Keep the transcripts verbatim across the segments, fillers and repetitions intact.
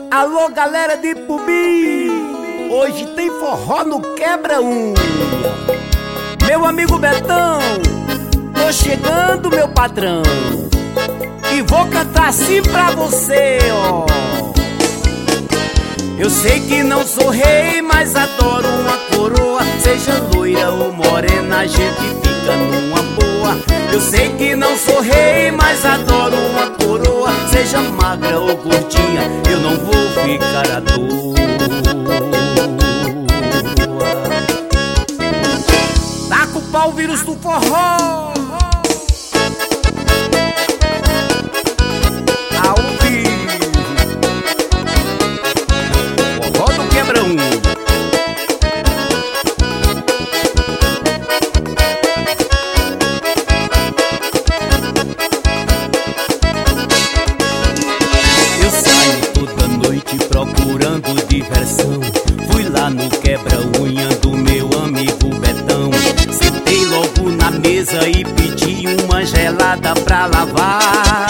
Alô, galera de Pubi, hoje tem forró no quebra-unha. Meu amigo Betão, tô chegando, meu patrão, e vou cantar assim pra você, ó. Eu sei que não sou rei, mas adoro uma coroa. Seja loira ou morena, a gente fica numa boa. Eu sei que não sou rei, mas adoro uma coroa. Seja magra ou gordinha, eu não vou ficar à toa. Taca o pau, vírus do forró. Ao vivo, forró do quebra-unha. Procurando diversão, fui lá no quebra-unha do meu amigo Betão. Sentei logo na mesa e pedi uma gelada pra lavar.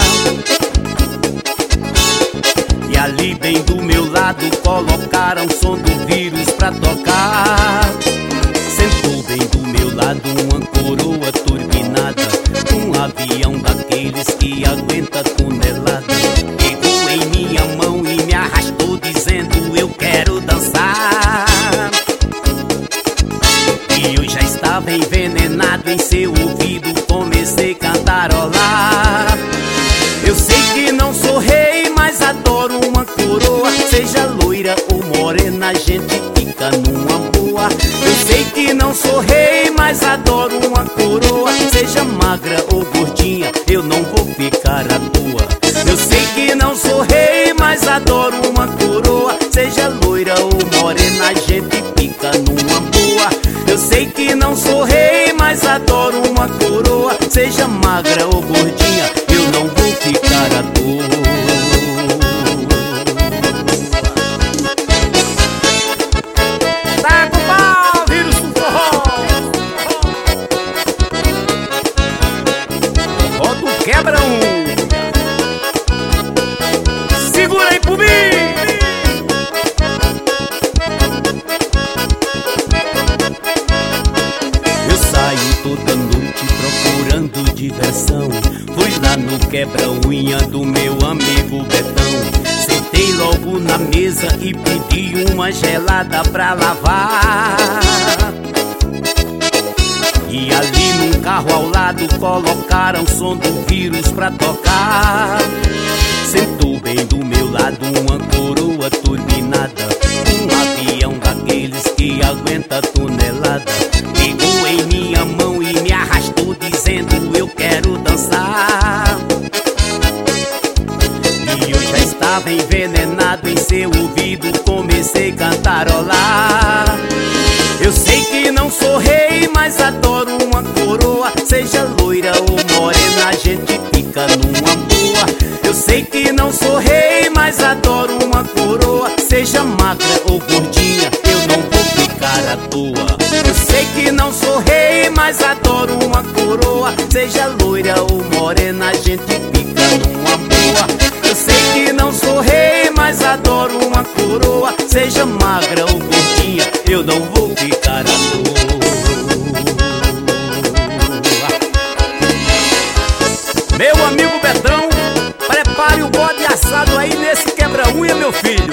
E ali bem do meu lado colocaram o som do vírus pra tocar. Sentou bem do meu lado uma coroa turbinada, um avião daqueles que aguenta tonelada. Pegou em minha mão e me arrastou dizendo eu quero dançar. E eu já estava envenenado em seu ouvido, comecei a cantarolar. Eu sei que não sou rei, mas adoro uma coroa. Seja loira ou morena, a gente fica numa boa. Eu sei que não sou rei, mas adoro uma coroa. Seja magra ou gordinha, eu não vou ficar à toa. Eu sei que não sou rei, mas adoro uma coroa. Seja loira ou morena, a gente fica numa boa. Eu sei que não sou rei, mas adoro uma coroa. Seja magra ou gordinha, eu não vou ficar à toa. Taca o pau, vírus do forró. Forró do quebra-unha. Segura aí, Pubi! Eu saio toda noite procurando diversão. Fui lá no quebra-unha do meu amigo Betão. Sentei logo na mesa e pedi uma gelada pra lavar. E ali num carro ao lado colocaram o som do vírus pra tocar. Sentou bem do meu lado uma coroa turbinada, um avião daqueles que aguenta tonelada. Pegou em minha mão e me arrastou dizendo eu quero dançar. E eu já estava envenenado em seu ouvido, comecei a cantarolar. Eu sei que não sou rei, mas adoro uma coroa. Seja loira ou morena, a gente fica numa boa. Eu sei que não sou rei, mas adoro uma coroa. Seja magra ou gordinha, eu não vou ficar à toa. Eu sei que não sou rei, mas adoro uma coroa. Seja loira ou morena, a gente fica numa boa. Eu sei que não sou rei, mas adoro uma coroa. Seja magra ou gordinha, eu não vou ficar à toa. Meu amigo Betão, prepare o bode assado aí nesse quebra-unha, meu filho.